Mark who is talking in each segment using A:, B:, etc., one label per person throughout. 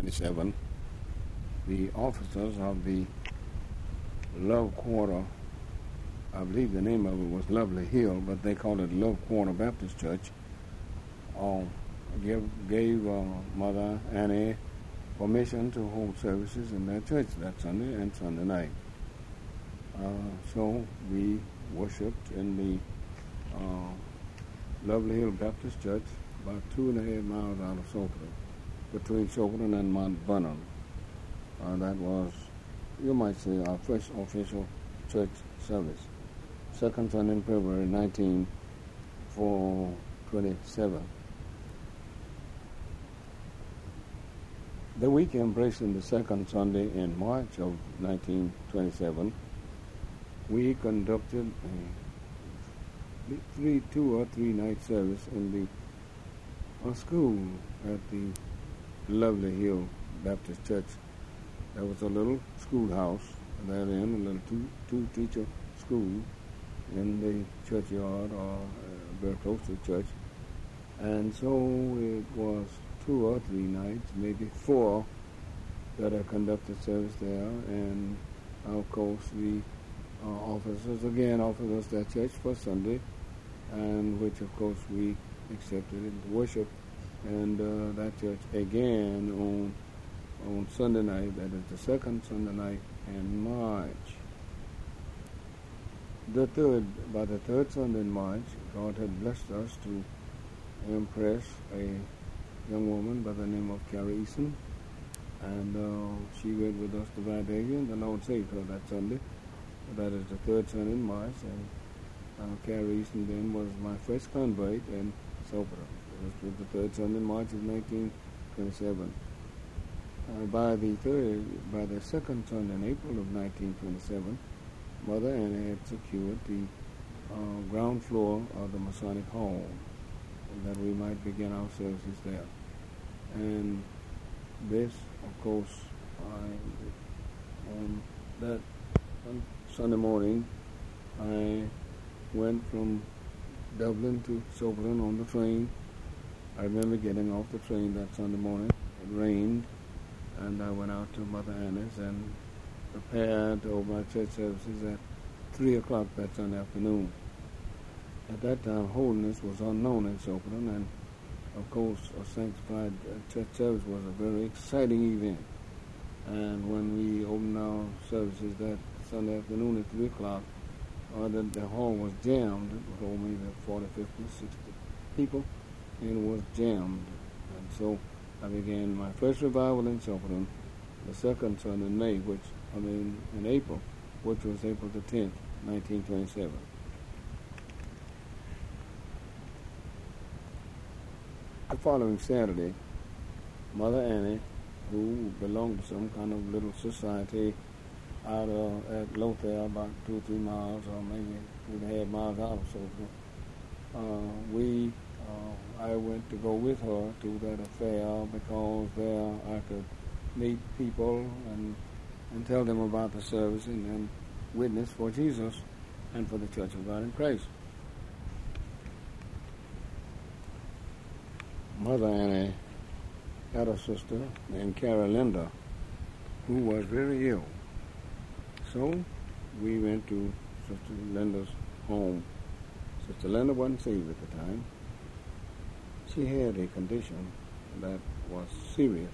A: 1927, the officers of the Love Quarter, I believe the name of it was Lovely Hill, but they called it Love Quarter Baptist Church, gave Mother Annie permission to hold services in their church that Sunday and Sunday night. So we worshiped in the Lovely Hill Baptist Church, about 2.5 miles out of Soperton, between Soperton and Mount Vernon. That was, you might say, our first official church service. Second Sunday in February 1927. The week embracing the second Sunday in March of 1927, we conducted a 2 or 3 night service in the school at the Lovely Hill Baptist Church. There was a little schoolhouse therein, a little two-teacher school in the churchyard or very close to the church. And so it was 2 or 3 nights, maybe 4, that I conducted service there. And of course the officers again offered us their church for Sunday, and which of course we accepted into worship. And that church again on Sunday night, that is the second Sunday night in March. By the third Sunday in March, God had blessed us to impress a young woman by the name of Carrie Easton, and she went with us to Vidalia, and the Lord saved her that Sunday. That is the third Sunday in March, and Carrie Easton then was my first convert in Soperton. It was the third Sunday in March of 1927. By the second Sunday in April of 1927, Mother Annie had secured the ground floor of the Masonic Hall, that we might begin our services there. And this, of course, on that Sunday morning, I went from Dublin to Soperton on the train. I remember getting off the train that Sunday morning. It rained, and I went out to Mother Annie's and prepared to hold my church services at 3 o'clock that Sunday afternoon. At that time, holiness was unknown in Soperton, and of course, a sanctified church service was a very exciting event. And when we opened our services that Sunday afternoon at 3 o'clock, the hall was jammed. It was hold maybe 40, 50, 60 people, and it was jammed. And so I began my first revival in Soperton, the second Sunday in in April, which was April the 10th, 1927. The following Saturday, Mother Annie, who belonged to some kind of little society out at Lothair, about 2 or 3 miles, or maybe 2.5 miles out of Soperton, I went to go with her to that affair because there I could meet people and tell them about the service and witness for Jesus and for the Church of God in Christ. Mother Annie had a sister named Carrie Linda who was very ill. So we went to Sister Linda's home. Sister Linda wasn't saved at the time. She had a condition that was serious.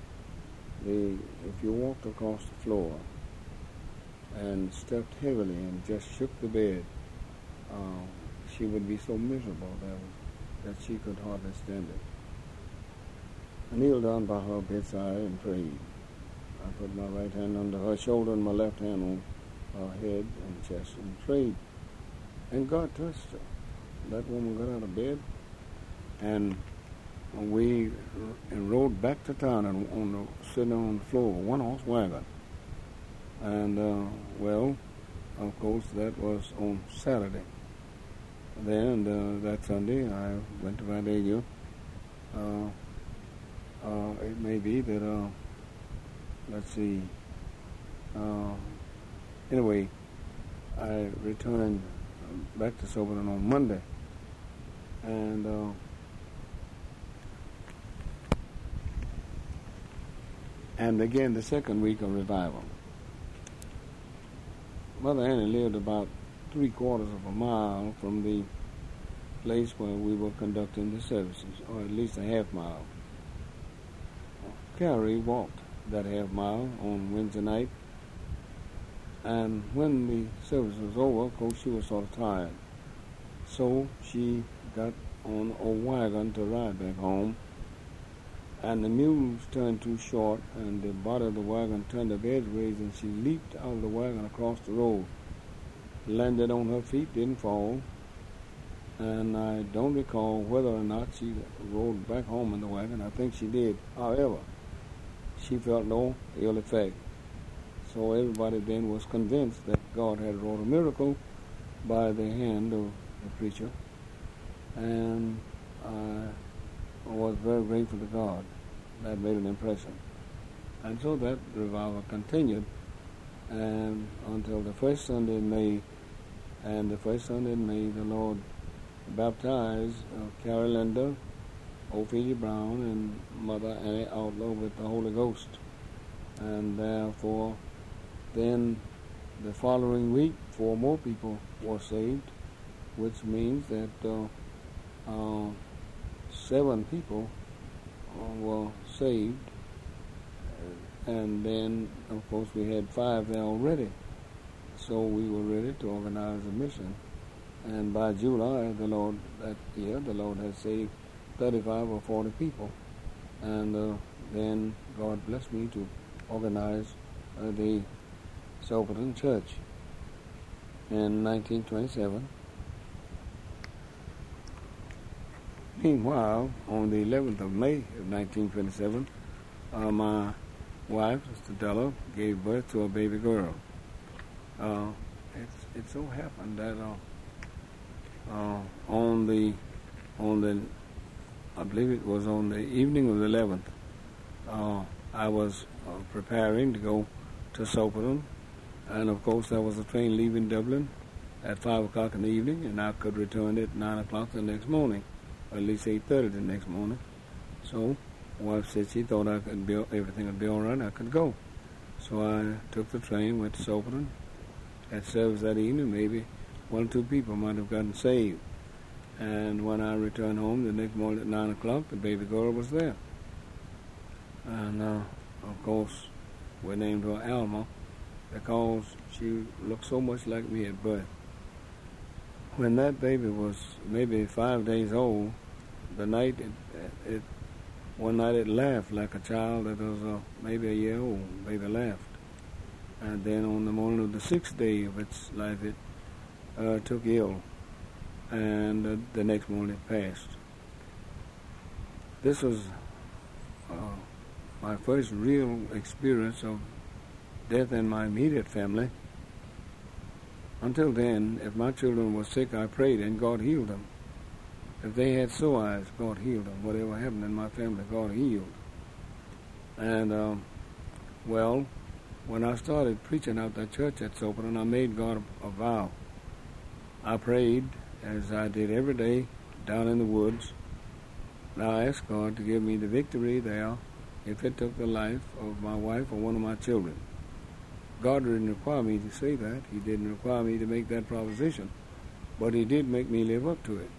A: If you walked across the floor and stepped heavily and just shook the bed, she would be so miserable that she could hardly stand it. I kneeled down by her bedside and prayed. I put my right hand under her shoulder and my left hand on her head and chest and prayed. And God touched her. That woman got out of bed, and we rode back to town and sitting on the floor of a one-horse wagon. And, of course, that was on Saturday. Then that Sunday, I went to Vidalia. It may be that, anyway, I returned back to Soperton on Monday. And and began the second week of revival. Mother Annie lived about 3/4 of a mile from the place where we were conducting the services, or at least a half mile. Carrie walked that half mile on Wednesday night, and when the service was over, of course, she was sort of tired. So she got on a wagon to ride back home, and the mules turned too short, and the body of the wagon turned up edgeways, and she leaped out of the wagon across the road, landed on her feet, didn't fall, and I don't recall whether or not she rode back home in the wagon. I think she did. However, she felt no ill effect. So everybody then was convinced that God had wrought a miracle by the hand of the preacher, and I was very grateful to God. That made an impression. And so that revival continued, and until the first Sunday in May. And the first Sunday in May, the Lord baptized Carrie Linda, Ophelia Brown, and Mother Annie Outlaw with the Holy Ghost. And therefore, then the following week, 4 more people were saved, which means that 7 people were saved. And then, of course, we had 5 there already. So we were ready to organize a mission. And by July that year, the Lord had saved 35 or 40 people. And then God blessed me to organize the Soperton Church in 1927. Meanwhile, on the 11th of May of 1927, my wife, Sister Della, gave birth to a baby girl. It so happened that on the I believe it was on the evening of the 11th, I was preparing to go to Soperton, and of course there was a train leaving Dublin at 5 o'clock in the evening, and I could return at 9 o'clock the next morning, or at least 8:30 the next morning. So my wife said she thought everything would be all right, I could go. So I took the train, went to Soperton. At service that evening, maybe 1 or 2 people might have gotten saved. And when I returned home the next morning at 9 o'clock, the baby girl was there. And, of course, we named her Alma because she looked so much like me at birth. When that baby was maybe 5 days old, one night it laughed like a child that was maybe a year old. Baby laughed. And then on the morning of the 6th day of its life, it took ill, and the next morning it passed. This was my first real experience of death in my immediate family. Until then, if my children were sick, I prayed and God healed them. If they had sore eyes, God healed them. Whatever happened in my family, God healed. And, when I started preaching out that church at Soperton, I made God a vow. I prayed, as I did every day, down in the woods. And I asked God to give me the victory there if it took the life of my wife or one of my children. God didn't require me to say that. He didn't require me to make that proposition. But He did make me live up to it.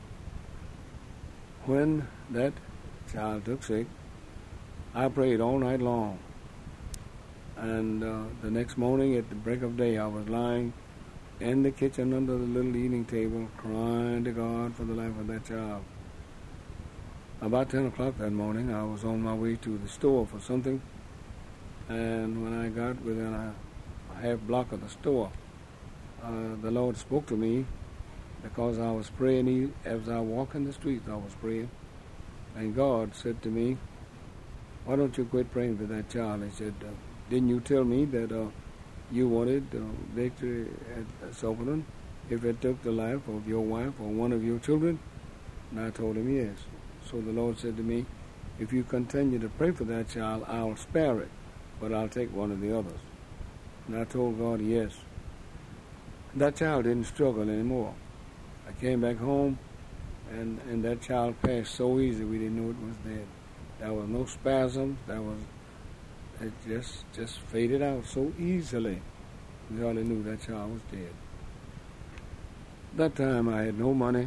A: When that child took sick, I prayed all night long. And the next morning at the break of day, I was lying in the kitchen under the little eating table, crying to God for the life of that child. About 10 o'clock that morning, I was on my way to the store for something, and when I got within a half block of the store, the Lord spoke to me because I was praying. As I walked in the streets, I was praying, and God said to me, "Why don't you quit praying for that child?" He said, "Didn't you tell me that you wanted victory at Soperton if it took the life of your wife or one of your children?" And I told him yes. So the Lord said to me, "If you continue to pray for that child, I'll spare it, but I'll take one of the others." And I told God yes. That child didn't struggle anymore. I came back home, and that child passed so easy we didn't know it was dead. There was no spasms. it just faded out so easily. We hardly knew that child was dead. That time I had no money,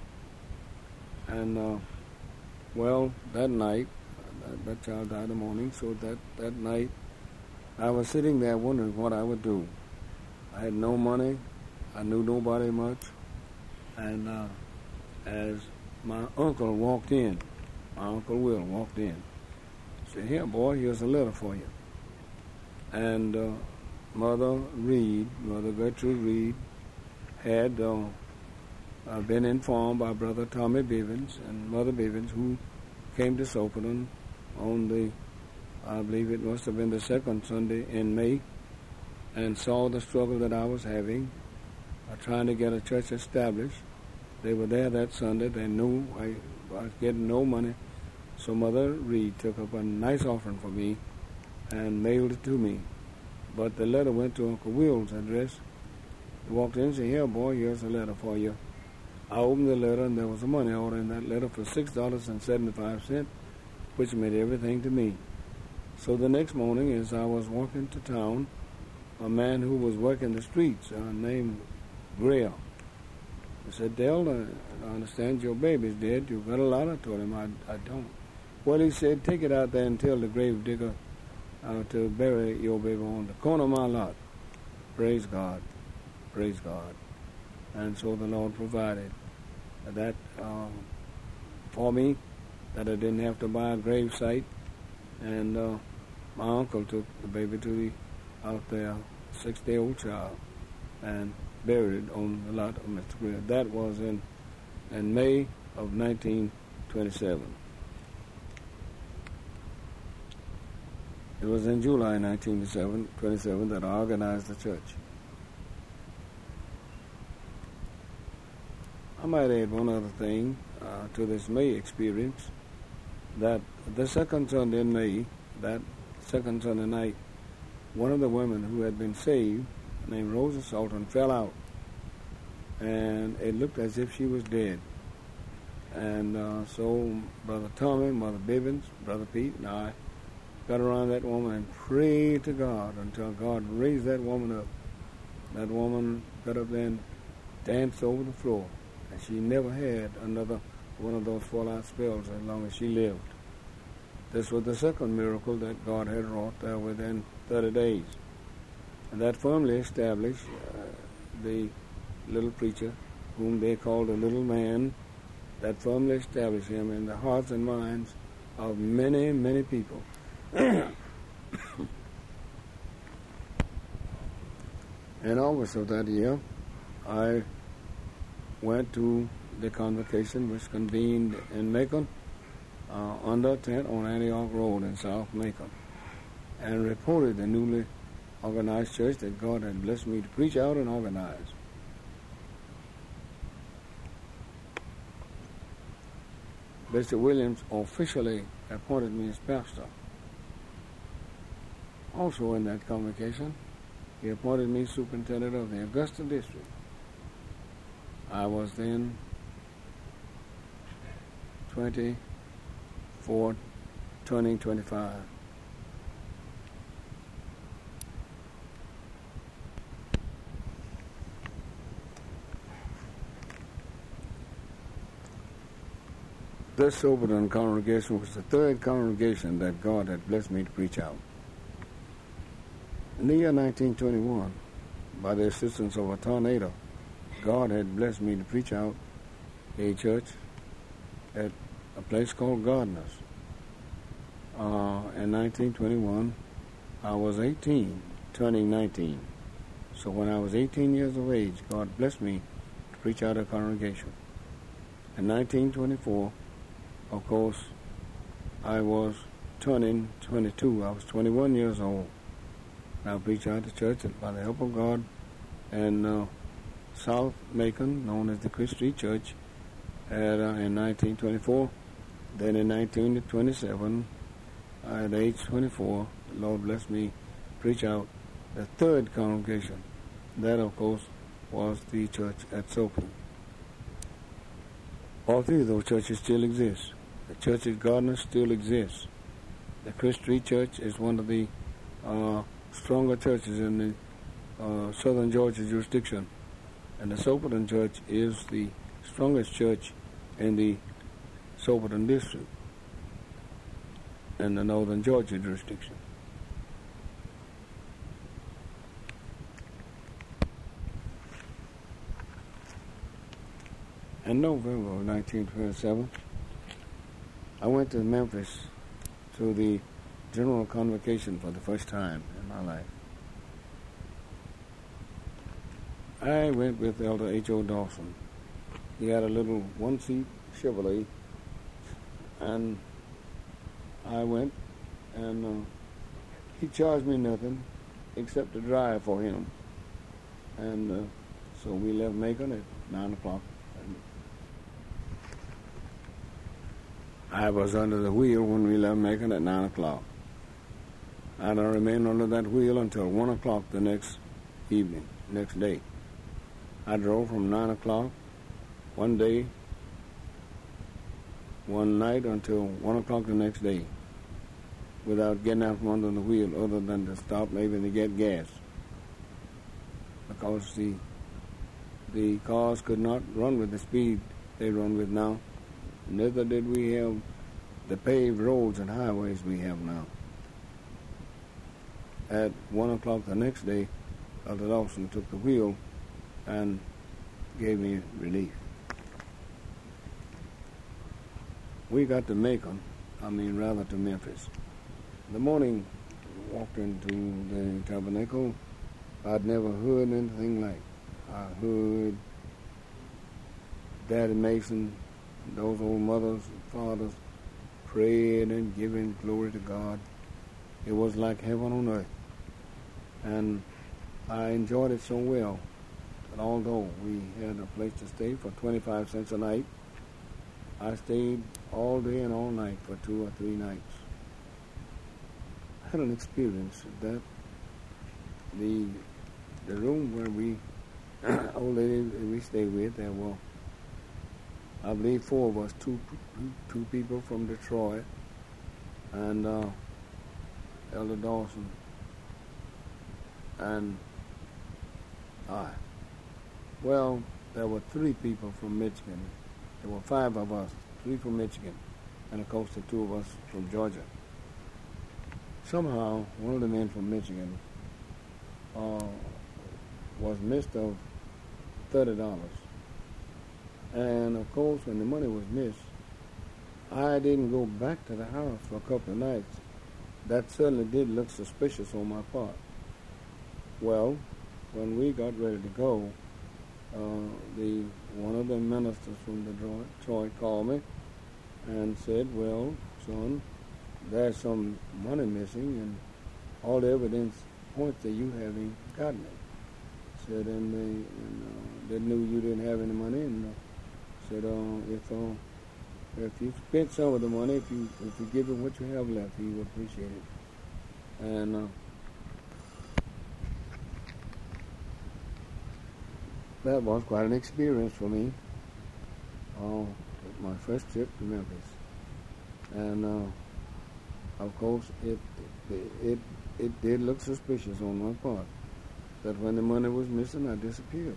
A: and that night, that child died in the morning, so that night I was sitting there wondering what I would do. I had no money, I knew nobody much, and as my uncle walked in, my Uncle Will walked in, he said, "Here, boy, here's a letter for you." And Mother Gertrude Reed, had been informed by Brother Tommy Bivens and Mother Bivens, who came to Soperton on I believe it must have been the second Sunday in May, and saw the struggle that I was having, trying to get a church established. They were there that Sunday. They knew I was getting no money, so Mother Reed took up a nice offering for me and mailed it to me. But the letter went to Uncle Will's address. He walked in and said, "Here, boy, here's a letter for you." I opened the letter, and there was a money order in that letter for $6.75, which meant everything to me. So the next morning, as I was walking to town, a man who was working the streets named Greer, he said, "Dale, I understand your baby's dead. You've got a lot." I told him, I don't. Well, he said, "Take it out there and tell the grave digger to bury your baby on the corner of my lot." Praise God. Praise God. And so the Lord provided that for me, that I didn't have to buy a grave site. And my uncle took the baby out there, 6-day-old child, and buried it on the lot of Mr. Greer. That was in May of 1927. It was in July 1927 that I organized the church. I might add one other thing to this May experience, that the second Sunday in May, that second Sunday night, one of the women who had been saved, named Rosa Salton, fell out, and it looked as if she was dead. And so Brother Tommy, Mother Bivens, Brother Pete, and I got around that woman and prayed to God until God raised that woman up. That woman got up there and danced over the floor, and she never had another one of those fallout spells as long as she lived. This was the second miracle that God had wrought there within 30 days. And that firmly established the little preacher, whom they called the little man, that firmly established him in the hearts and minds of many, many people. In August of that year, I went to the convocation which convened in Macon, under a tent on Antioch Road in South Macon, and reported the newly organized church that God had blessed me to preach out and organize. Bishop Williams officially appointed me as pastor. Also in that convocation, he appointed me superintendent of the Augusta district. I was then 24, turning 25. This Soperton congregation was the third congregation that God had blessed me to preach out. In the year 1921, by the assistance of a tornado, God had blessed me to preach out a church at a place called Gardner's. In 1921, I was 18, turning 19. So when I was 18 years of age, God blessed me to preach out a congregation. In 1924, of course, I was turning 22. I was 21 years old. I preached out the church by the help of God in South Macon, known as the Christ Street Church, in 1924. Then in 1927, at age 24, the Lord blessed me to preach out the third congregation. That, of course, was the church at Soperton. All three of those churches still exist. The church at Gardner still exists. The Christ Church is one of the stronger churches in the southern Georgia jurisdiction, and the Soperton Church is the strongest church in the Soperton district in the northern Georgia jurisdiction. In November of 1927, I went to Memphis to the General Convocation for the first time in my life. I went with Elder H.O. Dawson. He had a little one-seat Chevrolet, and I went, and he charged me nothing except to drive for him. And so we left Macon at 9 o'clock. I was under the wheel when we left Macon at 9 o'clock. I remained under that wheel until 1 o'clock the next evening, next day. I drove from 9 o'clock one day, one night until 1 o'clock the next day without getting out from under the wheel other than to stop maybe to get gas, because the cars could not run with the speed they run with now. Neither did we have the paved roads and highways we have now. At 1 o'clock the next day, Elder Dawson took the wheel and gave me relief. We got to Macon, to Memphis. The morning I walked into the tabernacle, I'd never heard anything like. I heard Daddy Mason, those old mothers and fathers praying and giving glory to God. It was like heaven on earth. And I enjoyed it so well that although we had a place to stay for 25 cents a night, I stayed all day and all night for 2 or 3 nights. I had an experience that the room where we, old lady we stayed with, there were, I believe, 4 of us, two people from Detroit, and Elder Dawson, and I. Well, there were 3 people from Michigan. There were 5 of us, 3 from Michigan, and of course the 2 of us from Georgia. Somehow, one of the men from Michigan was missed of $30. And of course, when the money was missed, I didn't go back to the house for a couple of nights. That certainly did look suspicious on my part. Well, when we got ready to go, one of the ministers from Detroit called me and said, "Well, son, there's some money missing, and all the evidence points that you haven't gotten it." Said, and they knew you didn't have any money, and said, if you spent some of the money, if you give him what you have left, he would appreciate it. And that was quite an experience for me. My first trip to Memphis, and of course it did look suspicious on my part that when the money was missing, I disappeared.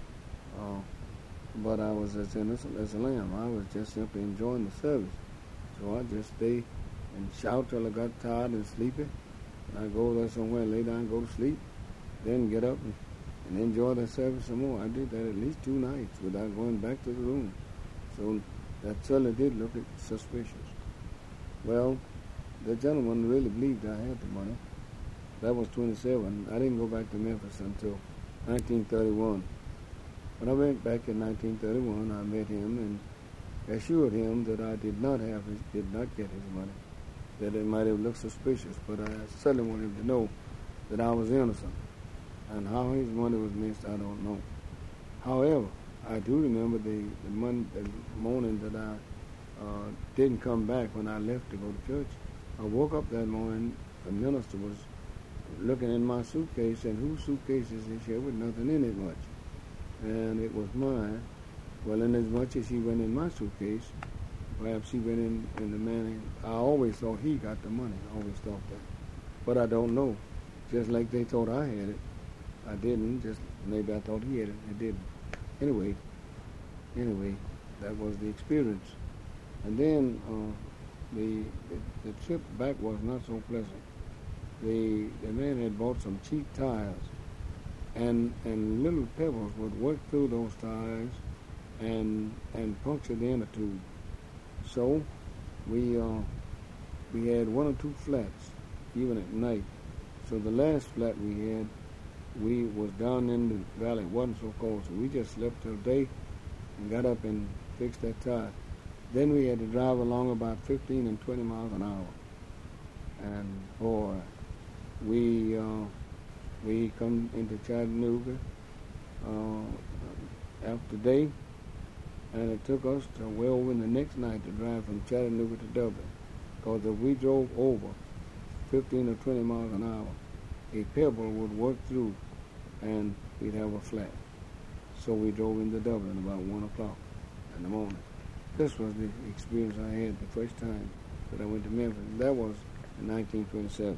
A: But I was as innocent as a lamb. I was just simply enjoying the service. So I just stay and shout till I got tired and sleepy. And I go there somewhere, lay down, go to sleep, then get up and enjoy the service some more. I did that at least 2 nights without going back to the room. So that certainly did look suspicious. Well, the gentleman really believed I had the money. That was 27. I didn't go back to Memphis until 1931. When I went back in 1931, I met him and assured him that I did not get his money, that it might have looked suspicious, but I certainly wanted him to know that I was innocent. And how his money was missed, I don't know. However, I do remember the morning that I didn't come back when I left to go to church. I woke up that morning, the minister was looking in my suitcase, and whose suitcase is this here with nothing in it much? And it was mine. Well, in as much as he went in my suitcase, Perhaps he went in the man. I always thought he got the money. I always thought that. But I don't know. Just like they thought I had it. I didn't. Just maybe I thought he had it. I didn't. Anyway, that was the experience. And then the trip back was not so pleasant. The man had bought some cheap tires, and little pebbles would work through those tires and puncture the inner tube. So we had one or two flats, even at night. So the last flat we was down in the valley. It wasn't so cold, so we just slept till day and got up and fixed that tire. Then we had to drive along about 15 and 20 miles an hour. And boy, we come into Chattanooga after day, and it took us to well over the next night to drive from Chattanooga to Dublin. Because if we drove over 15 or 20 miles an hour, a pebble would work through and we'd have a flat. So we drove into Dublin about 1 o'clock in the morning. This was the experience I had the first time that I went to Memphis. That was in 1927.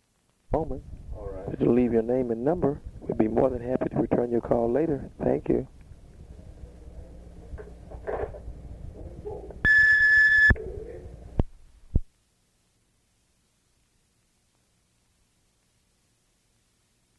B: Moment.
C: All right.
B: Could you leave your name and number? We'd be more than happy to return your call later. Thank you.